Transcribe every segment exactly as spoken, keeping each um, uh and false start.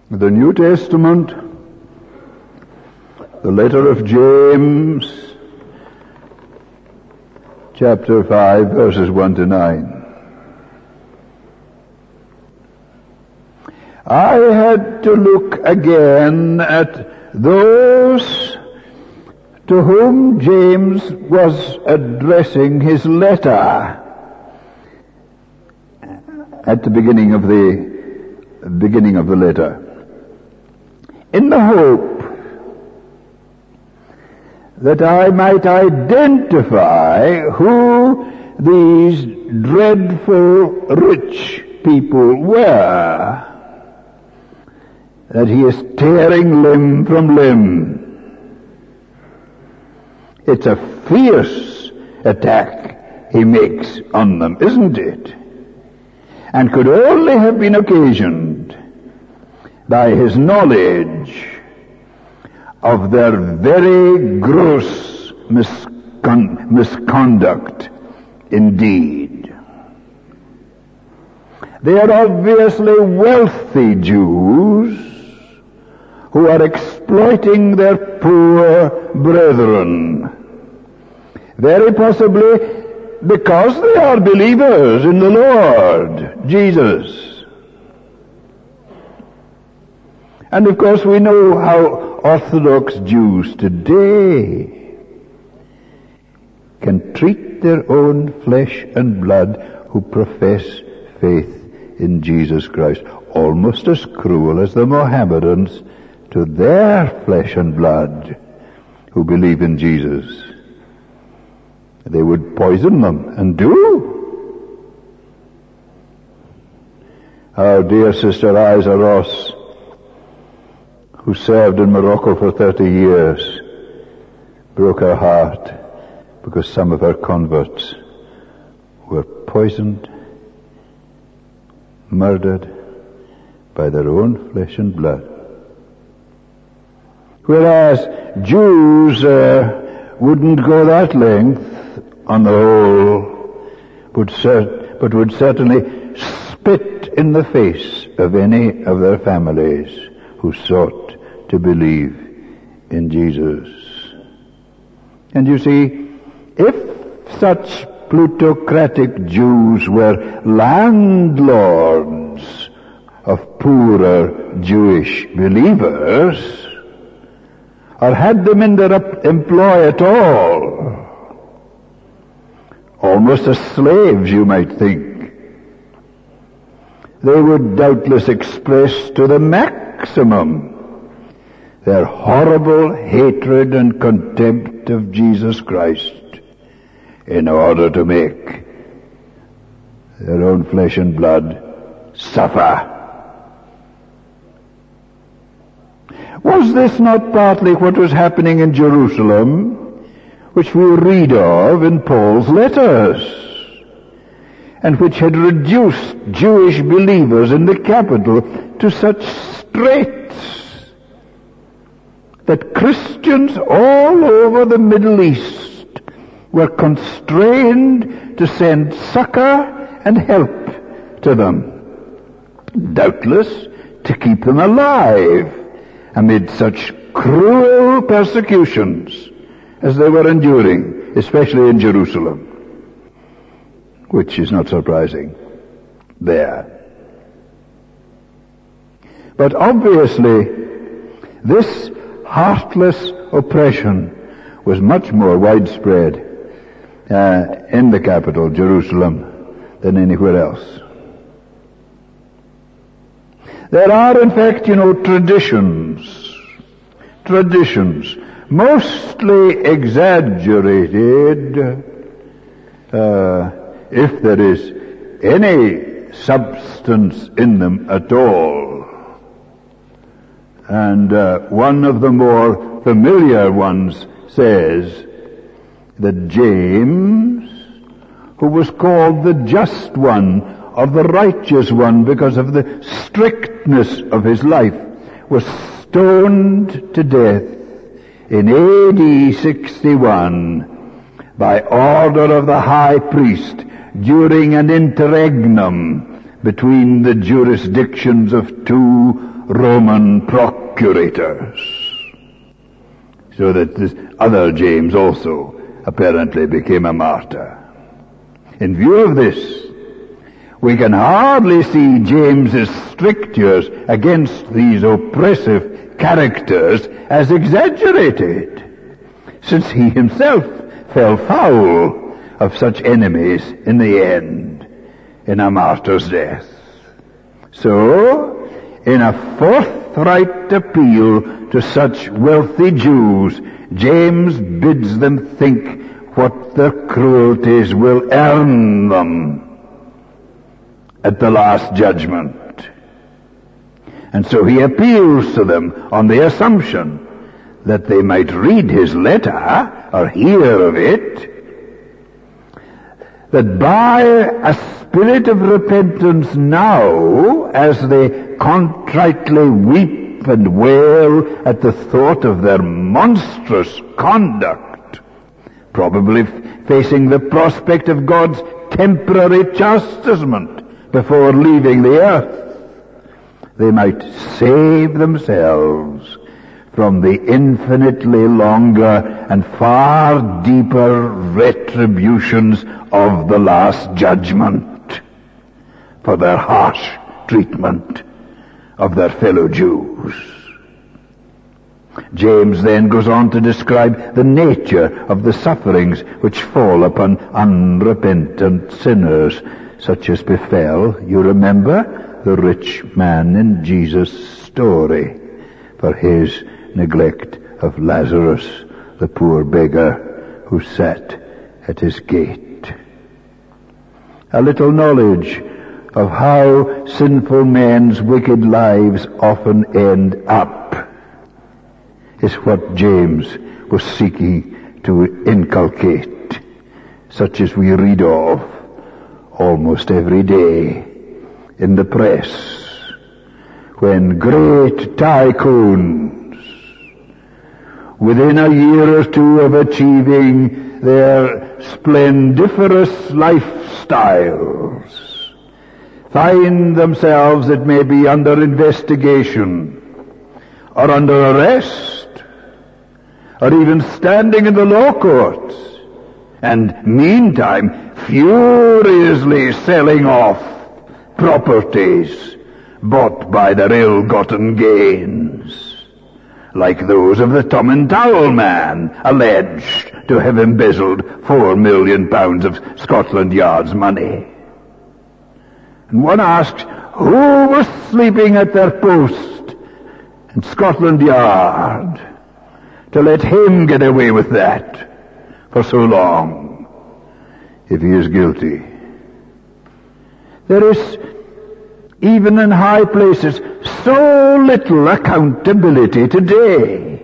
The New Testament, the letter of James, chapter five, verses one to nine. I had to look again at those to whom James was addressing his letter at the beginning of the beginning of the letter, in the hope that I might identify who these dreadful rich people were that he is tearing limb from limb. It's a fierce attack he makes on them, isn't it? And could only have been occasioned by his knowledge of their very gross miscon- misconduct indeed. They are obviously wealthy Jews who are exploiting their poor brethren, very possibly because they are believers in the Lord Jesus. And of course we know how Orthodox Jews today can treat their own flesh and blood who profess faith in Jesus Christ, almost as cruel as the Mohammedans to their flesh and blood who believe in Jesus. They would poison them, and do. Our dear sister Isa Ross, who served in Morocco for thirty years, broke her heart because some of her converts were poisoned, murdered by their own flesh and blood. Whereas Jews uh, wouldn't go that length on the whole, but, cert- but would certainly spit in the face of any of their families who sought to believe in Jesus. And you see, if such plutocratic Jews were landlords of poorer Jewish believers, or had them in their employ at all, almost as slaves, you might think, they would doubtless express to the maximum their horrible hatred and contempt of Jesus Christ in order to make their own flesh and blood suffer. Was this not partly what was happening in Jerusalem, which we read of in Paul's letters, and which had reduced Jewish believers in the capital to such straits that Christians all over the Middle East were constrained to send succor and help to them, doubtless to keep them alive amid such cruel persecutions as they were enduring, especially in Jerusalem, which is not surprising there. But obviously, this heartless oppression was much more widespread uh, in the capital, Jerusalem, than anywhere else. There are, in fact, you know, traditions, traditions, mostly exaggerated, uh, if there is any substance in them at all. And uh, one of the more familiar ones says that James, who was called the just one, of the righteous one, because of the strictness of his life, was stoned to death in A D sixty-one by order of the high priest during an interregnum between the jurisdictions of two Roman procurators. So that this other James also apparently became a martyr. In view of this, we can hardly see James's strictures against these oppressive characters as exaggerated, since he himself fell foul of such enemies in the end, in a martyr's death. So, in a forthright appeal to such wealthy Jews, James bids them think what their cruelties will earn them at the last judgment. And so he appeals to them on the assumption that they might read his letter or hear of it, that by a spirit of repentance now, as they contritely weep and wail at the thought of their monstrous conduct, probably facing the prospect of God's temporary chastisement before leaving the earth, they might save themselves from the infinitely longer and far deeper retributions of the last judgment for their harsh treatment of their fellow Jews. James then goes on to describe the nature of the sufferings which fall upon unrepentant sinners, such as befell, you remember, the rich man in Jesus' story for his neglect of Lazarus, the poor beggar who sat at his gate. A little knowledge of how sinful men's wicked lives often end up is what James was seeking to inculcate, such as we read of almost every day in the press, when great tycoons, within a year or two of achieving their splendiferous lifestyles, find themselves, it may be, under investigation or under arrest or even standing in the law courts, and meantime furiously selling off properties bought by their ill-gotten gains, like those of the Tom and Towel man, alleged to have embezzled four million pounds of Scotland Yard's money. And one asks, who was sleeping at their post in Scotland Yard to let him get away with that for so long, if he is guilty? There is, even in high places, so little accountability today.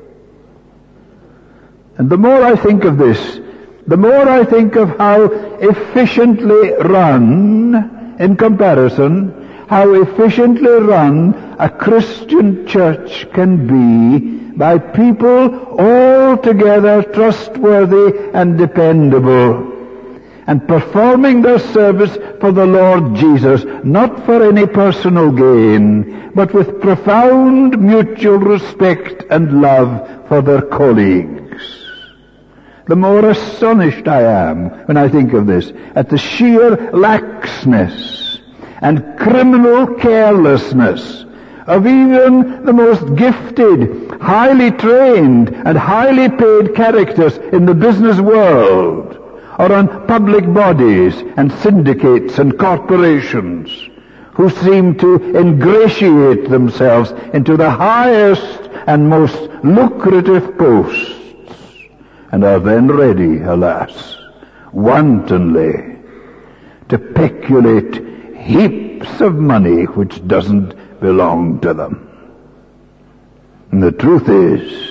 And the more I think of this, the more I think of how efficiently run, in comparison, how efficiently run a Christian church can be by people altogether trustworthy and dependable, and performing their service for the Lord Jesus, not for any personal gain, but with profound mutual respect and love for their colleagues. The more astonished I am when I think of this, at the sheer laxness and criminal carelessness of even the most gifted, highly trained, and highly paid characters in the business world, or on public bodies and syndicates and corporations, who seem to ingratiate themselves into the highest and most lucrative posts, and are then ready, alas, wantonly to peculate heaps of money which doesn't belong to them. And the truth is,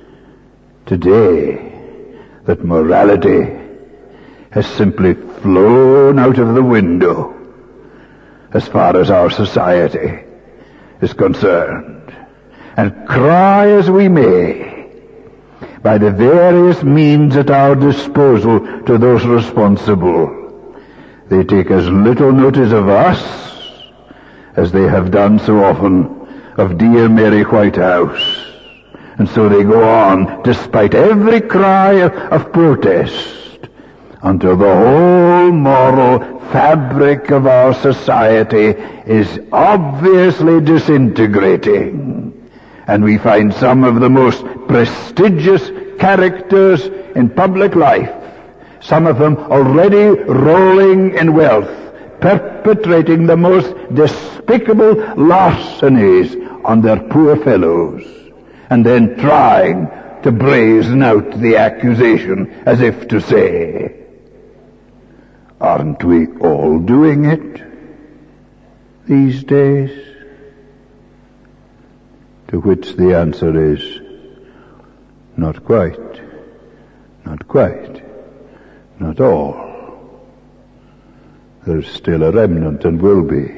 today, that morality has simply flown out of the window as far as our society is concerned. And cry as we may, by the various means at our disposal to those responsible, they take as little notice of us as they have done so often of dear Mary Whitehouse. And so they go on, despite every cry of protest, until the whole moral fabric of our society is obviously disintegrating. And we find some of the most prestigious characters in public life, some of them already rolling in wealth, perpetrating the most despicable larcenies on their poor fellows, and then trying to brazen out the accusation as if to say, aren't we all doing it these days? To which the answer is, not quite, not quite, not all. There's still a remnant and will be.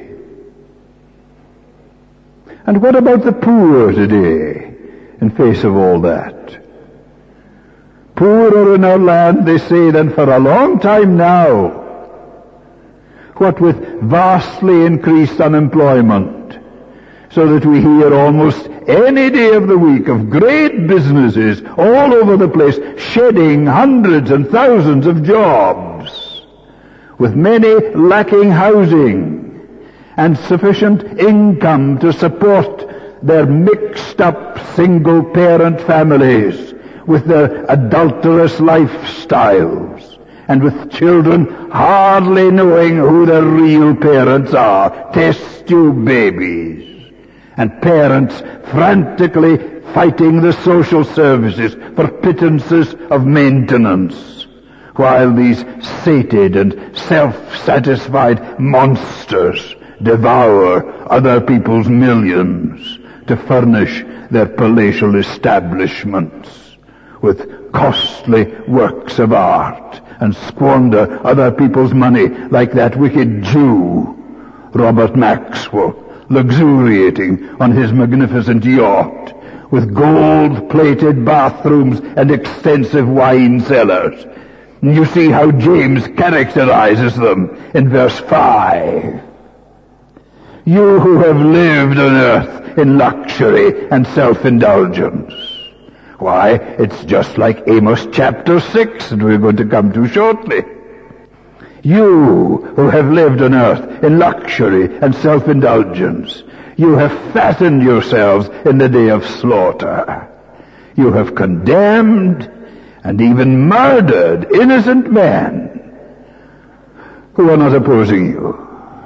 And what about the poor today, in face of all that? Poorer in our land, they say, than for a long time now. What with vastly increased unemployment, so that we hear almost any day of the week of great businesses all over the place shedding hundreds and thousands of jobs, with many lacking housing and sufficient income to support their mixed-up single-parent families with their adulterous lifestyles, and with children hardly knowing who their real parents are, test-tube babies, and parents frantically fighting the social services for pittances of maintenance, while these sated and self-satisfied monsters devour other people's millions to furnish their palatial establishments with costly works of art, and squander other people's money like that wicked Jew, Robert Maxwell, luxuriating on his magnificent yacht, with gold-plated bathrooms and extensive wine cellars. And you see how James characterizes them in verse five. You who have lived on earth in luxury and self-indulgence. Why, it's just like Amos chapter six that we're going to come to shortly. You who have lived on earth in luxury and self-indulgence, you have fattened yourselves in the day of slaughter. You have condemned and even murdered innocent men who are not opposing you.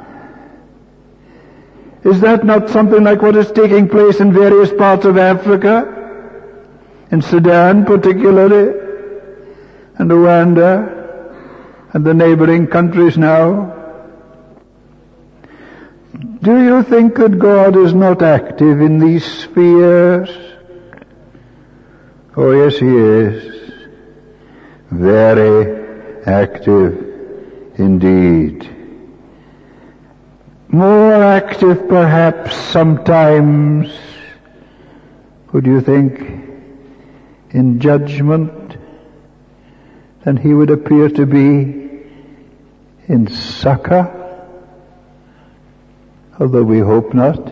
Is that not something like what is taking place in various parts of Africa? In Sudan particularly, and Rwanda, and the neighboring countries now? Do you think that God is not active in these spheres? Oh yes, He is. Very active indeed. More active perhaps sometimes, would you think, in judgment than He would appear to be in succor, although we hope not.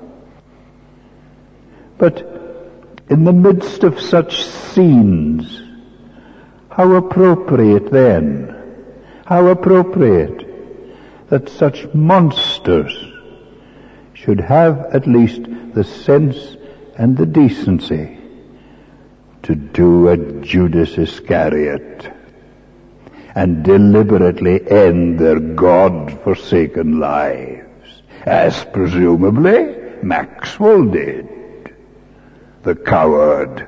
But in the midst of such scenes, how appropriate then, how appropriate that such monsters should have at least the sense and the decency to do a Judas Iscariot and deliberately end their God-forsaken lives, as presumably Maxwell did, the coward,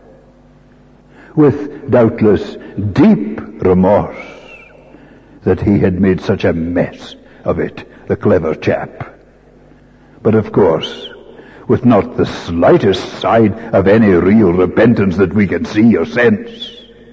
with doubtless deep remorse that he had made such a mess of it, the clever chap. But of course, with not the slightest sign of any real repentance that we can see or sense,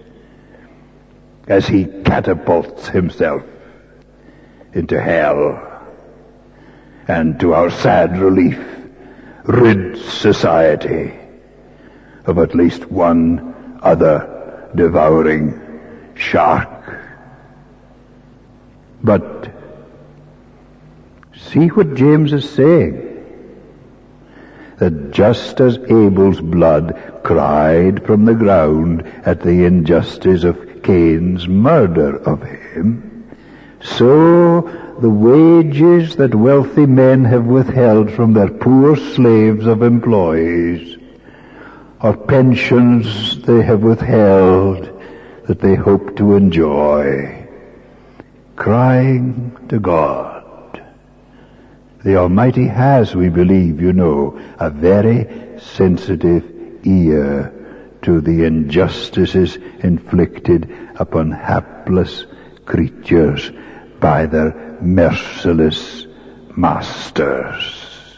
as he catapults himself into hell, and to our sad relief, rids society of at least one other devouring shark. But See what James is saying. That just as Abel's blood cried from the ground at the injustice of Cain's murder of him, so the wages that wealthy men have withheld from their poor slaves of employees, or pensions they have withheld that they hope to enjoy, crying to God. The Almighty has, we believe, you know, a very sensitive ear to the injustices inflicted upon hapless creatures by their merciless masters.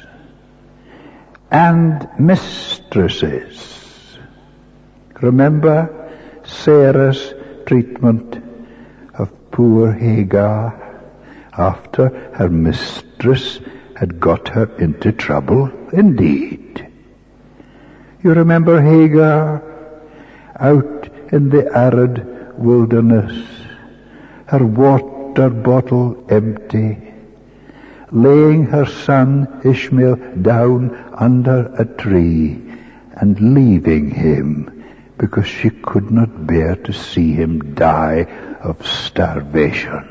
And mistresses. Remember Sarah's treatment of poor Hagar after her mistress had got her into trouble? Indeed. You remember Hagar out in the arid wilderness, her water bottle empty, laying her son Ishmael down under a tree and leaving him because she could not bear to see him die of starvation.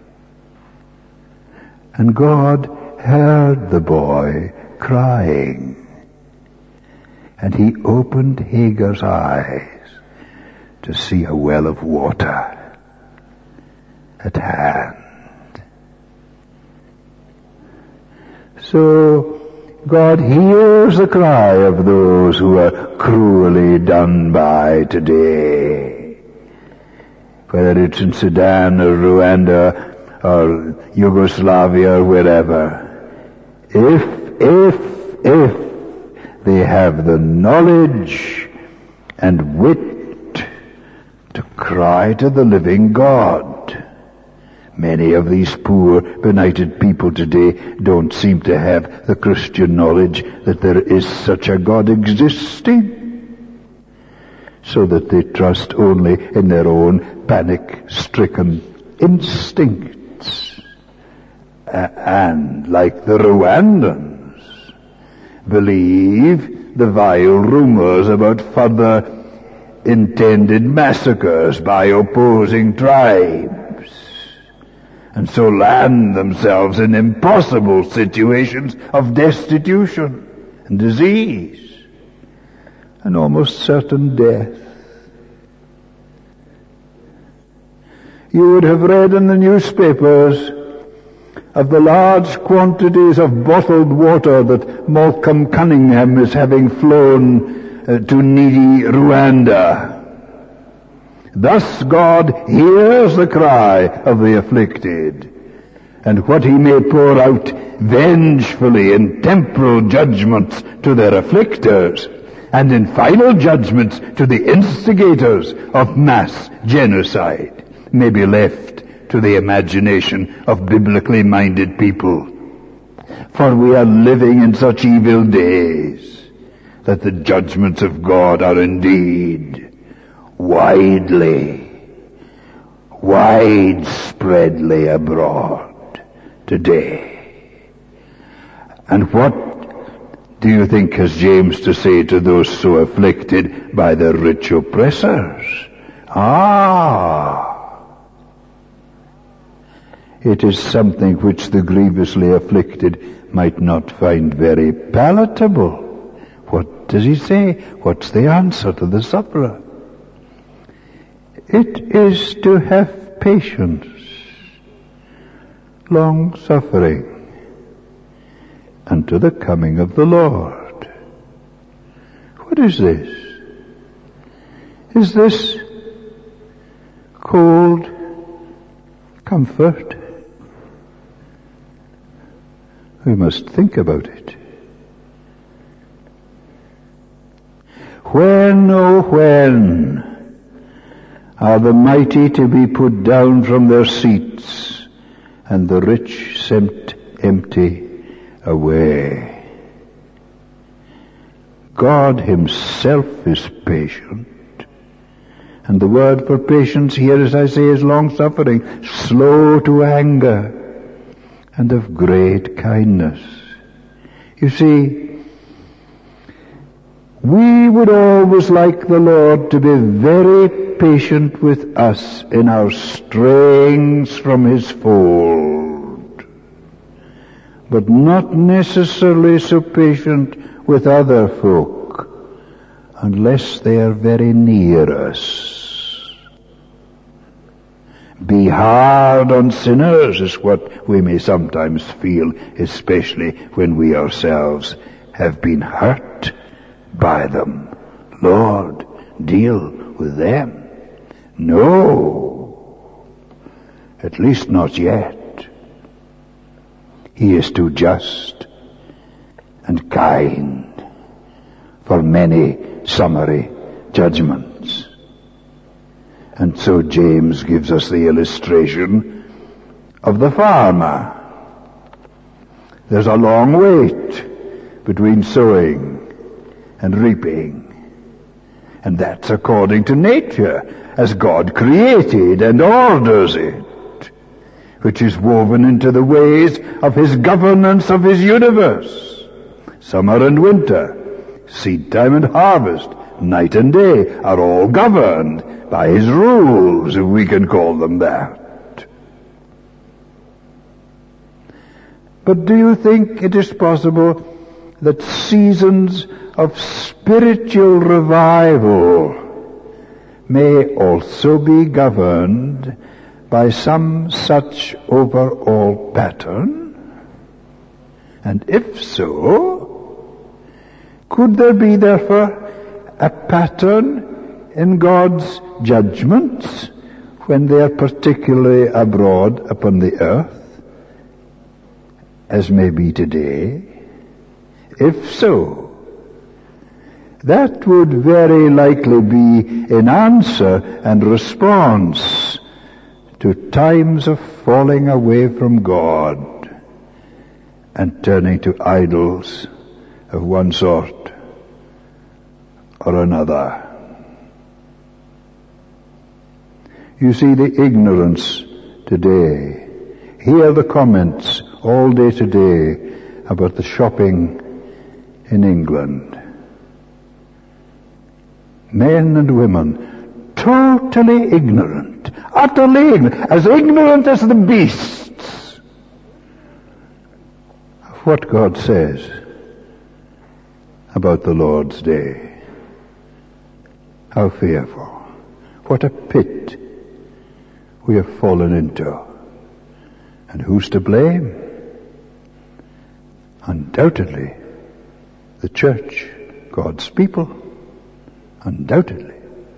And God heard the boy crying, and he opened Hagar's eyes to see a well of water at hand. So God hears the cry of those who are cruelly done by today, whether it's in Sudan or Rwanda or Yugoslavia or wherever. If, if, if they have the knowledge and wit to cry to the living God. Many of these poor, benighted people today don't seem to have the Christian knowledge that there is such a God existing, so that they trust only in their own panic-stricken instincts. Uh, and, like the Rwandans, believe the vile rumors about further intended massacres by opposing tribes, and so land themselves in impossible situations of destitution and disease and almost certain death. You would have read in the newspapers of the large quantities of bottled water that Malcolm Cunningham is having flown uh, to needy Rwanda. Thus God hears the cry of the afflicted, and what he may pour out vengefully in temporal judgments to their afflictors, and in final judgments to the instigators of mass genocide, may be left to the imagination of biblically minded people. For we are living in such evil days that the judgments of God are indeed widely, widespreadly abroad today. And what do you think has James to say to those so afflicted by their rich oppressors? Ah! It is something which the grievously afflicted might not find very palatable. What does he say? What's the answer to the sufferer? It is to have patience, long suffering, unto the coming of the Lord. What is this? Is this cold comfort? We must think about it. When, oh when, are the mighty to be put down from their seats, and the rich sent empty away? God himself is patient. And the word for patience here, as I say, is long-suffering, slow to anger, and of great kindness. You see, we would always like the Lord to be very patient with us in our strayings from His fold, but not necessarily so patient with other folk unless they are very near us. Be hard on sinners is what we may sometimes feel, especially when we ourselves have been hurt by them. Lord, deal with them. No, at least not yet. He is too just and kind for many summary judgments. And so James gives us the illustration of the farmer. There's a long wait between sowing and reaping. And that's according to nature, as God created and orders it, which is woven into the ways of His governance of His universe. Summer and winter, seed time and harvest, night and day are all governed by His rules, if we can call them that. But do you think it is possible that seasons of spiritual revival may also be governed by some such overall pattern? And if so, could there be therefore a pattern in God's judgments when they are particularly abroad upon the earth, as may be today? If so, that would very likely be in answer and response to times of falling away from God and turning to idols of one sort or another. You see the ignorance today. Hear the comments all day today about the shopping in England. Men and women totally ignorant, utterly ignorant, as ignorant as the beasts of what God says about the Lord's day. How fearful. What a pit we have fallen into. And who's to blame? Undoubtedly the church, God's people. Undoubtedly.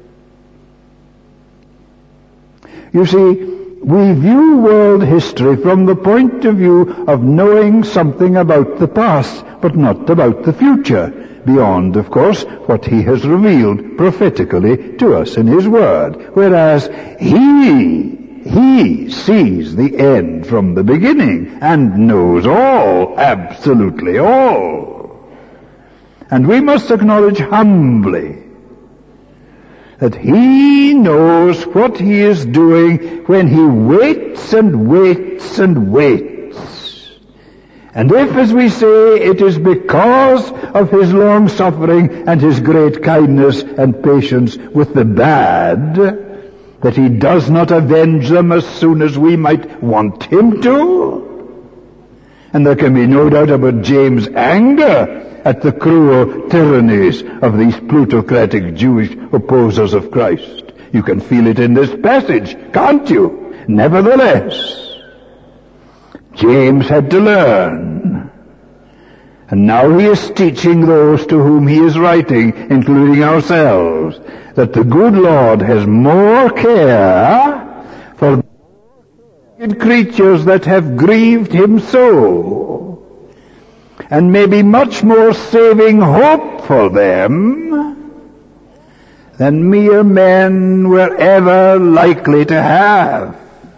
You see, we view world history from the point of view of knowing something about the past, but not about the future, beyond, of course, what He has revealed prophetically to us in His Word. Whereas He He sees the end from the beginning and knows all, absolutely all. And we must acknowledge humbly that He knows what He is doing when He waits and waits and waits. And if, as we say, it is because of His long suffering and His great kindness and patience with the bad that He does not avenge them as soon as we might want Him to, and there can be no doubt about James' anger at the cruel tyrannies of these plutocratic Jewish opposers of Christ. You can feel it in this passage, can't you? Nevertheless, James had to learn. And now he is teaching those to whom he is writing, including ourselves, that the good Lord has more care for the creatures that have grieved Him so, and may be much more saving hope for them than mere men were ever likely to have.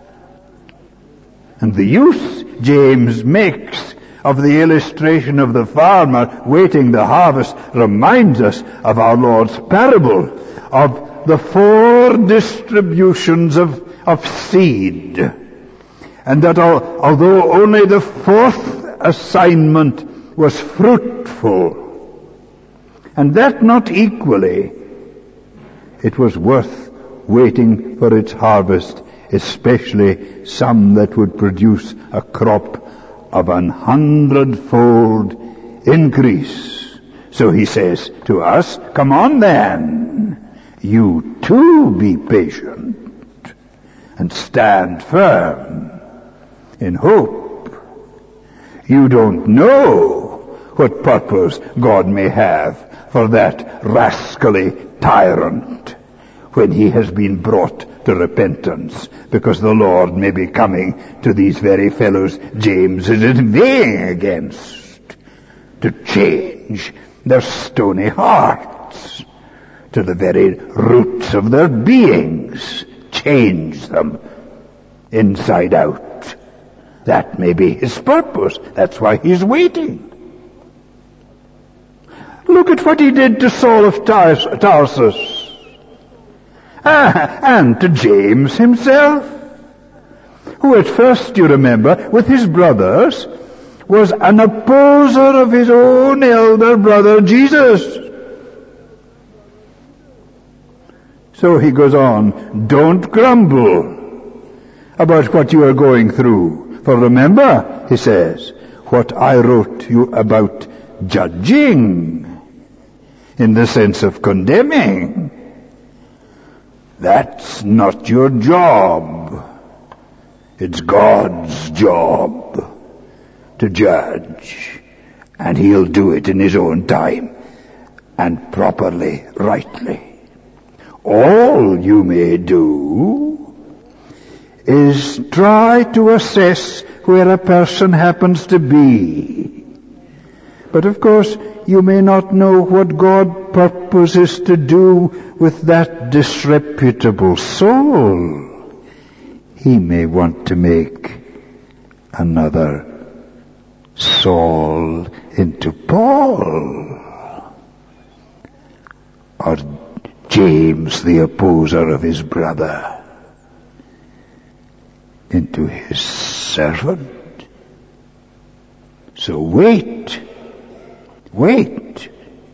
And the use James makes of the illustration of the farmer waiting the harvest reminds us of our Lord's parable of the four distributions of, of seed. And that al- although only the fourth assignment was fruitful, and that not equally, it was worth waiting for its harvest, especially some that would produce a crop of an hundredfold increase. So he says to us, come on then, you too be patient and stand firm in hope. You don't know what purpose God may have for that rascally tyrant when he has been brought to repentance, because the Lord may be coming to these very fellows James is inveighing against, to change their stony hearts to the very roots of their beings, change them inside out. That may be his purpose. That's why he's waiting. Look at what he did to Saul of Tars- Tarsus. Ah, and to James himself, who at first, you remember, with his brothers, was an opposer of his own elder brother Jesus. So he goes on, don't grumble about what you are going through. For remember, he says, what I wrote you about judging, in the sense of condemning. That's not your job. It's God's job to judge. And he'll do it in his own time, and properly, rightly. All you may do is try to assess where a person happens to be. But of course, you may not know what God purposes to do with that disreputable soul. He may want to make another Saul into Paul, or James, the opposer of his brother, into his servant. So wait, wait.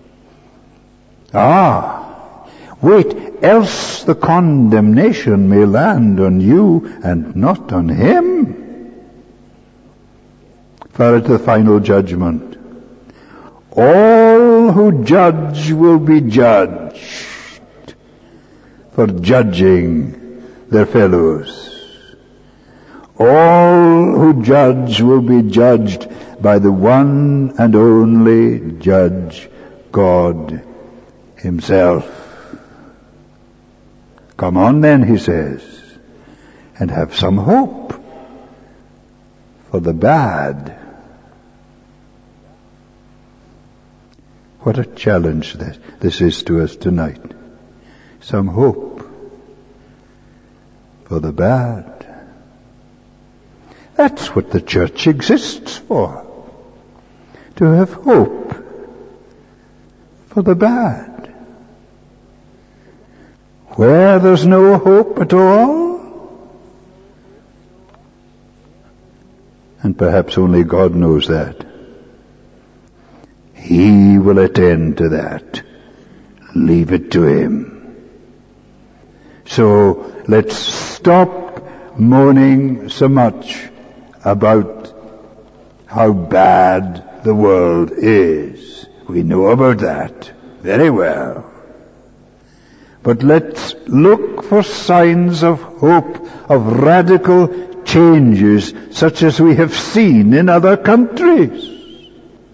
Ah, wait, else the condemnation may land on you and not on him. For at the final judgment, all who judge will be judged for judging their fellows. All who judge will be judged by the one and only judge, God himself. Come on then, he says, and have some hope for the bad. What a challenge this, this is to us tonight. Some hope for the bad. That's what the church exists for. To have hope for the bad. Where there's no hope at all, and perhaps only God knows that, He will attend to that. Leave it to Him. So let's stop moaning so much about how bad the world is. We know about that very well. But let's look for signs of hope, of radical changes such as we have seen in other countries.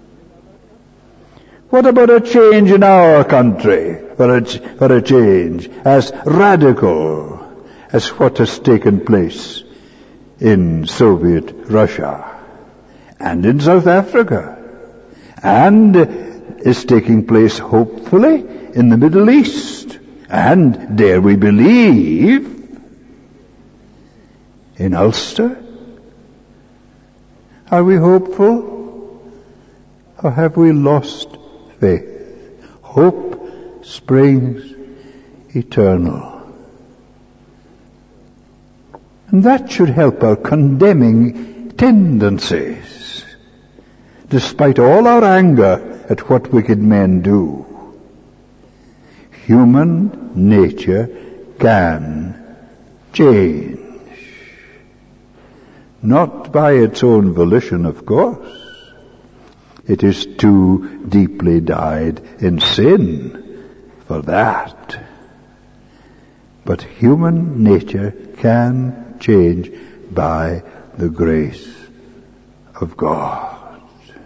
What about a change in our country, for a, for a change as radical as what has taken place in Soviet Russia and in South Africa, and is taking place hopefully in the Middle East, and dare we believe in Ulster? Are we hopeful, or have we lost faith? Hope springs eternal. And that should help our condemning tendencies, despite all our anger at what wicked men do. Human nature can change. Not by its own volition, of course. It is too deeply dyed in sin for that. But human nature can change by the grace of God.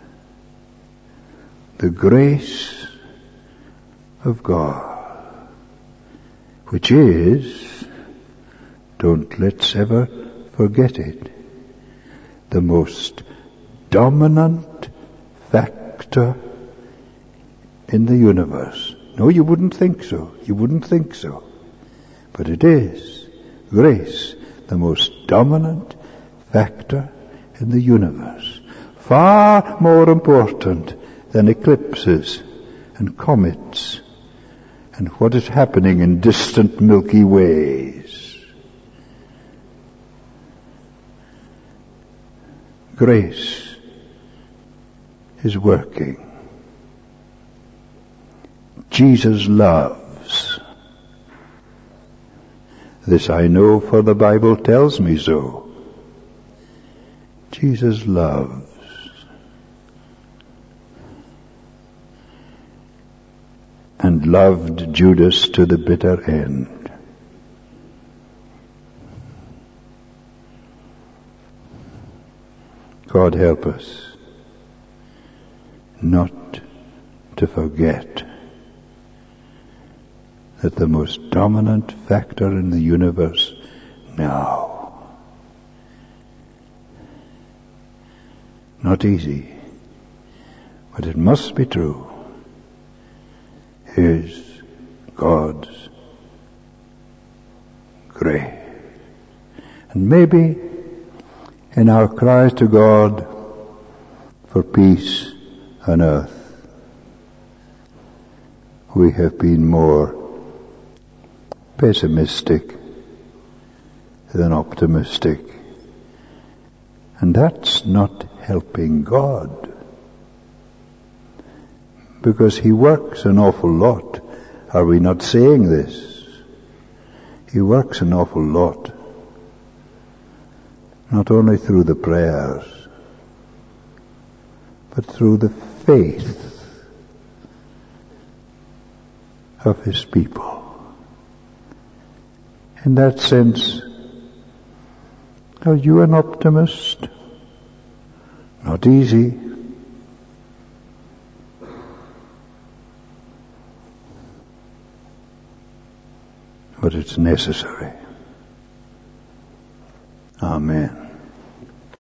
The grace of God, which is, don't let's ever forget it, the most dominant factor in the universe. No, you wouldn't think so. You wouldn't think so. But it is. Grace, the most dominant factor in the universe. Far more important than eclipses and comets and what is happening in distant Milky Ways. Grace is working. Jesus loves. This I know, for the Bible tells me so. Jesus loves. And loved Judas to the bitter end. God help us not to forget that the most dominant factor in the universe now, not easy, but it must be true, is God's grace. And maybe in our cries to God for peace on earth, we have been more pessimistic than optimistic. And that's not helping God. Because He works an awful lot. Are we not saying this? He works an awful lot. Not only through the prayers, but through the faith of His people. In that sense, are you an optimist? Not easy. But it's necessary. Amen.